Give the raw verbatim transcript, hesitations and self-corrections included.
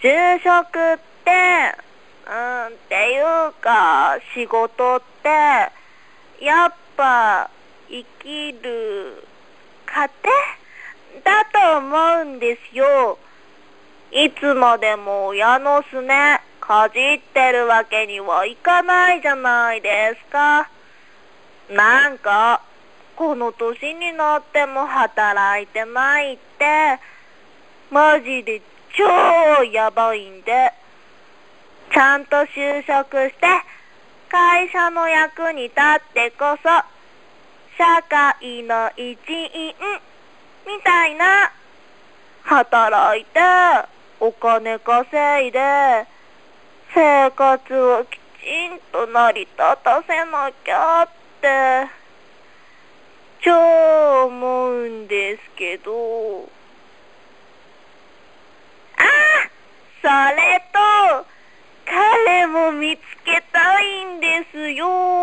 就職って、うん、っていうか、仕事って、やっぱ、生きる糧だと思うんですよ。いつまでも親のすねかじってるわけにはいかないじゃないですか。なんか、この年になっても働いてないって、マジで超やばいんで、ちゃんと就職して、会社の役に立ってこそ、社会の一員みたいな、働いて、お金稼いで、生活をきちんと成り立たせなきゃって、超思うんですけど、ああ、それと、彼も見つけたいんですよ。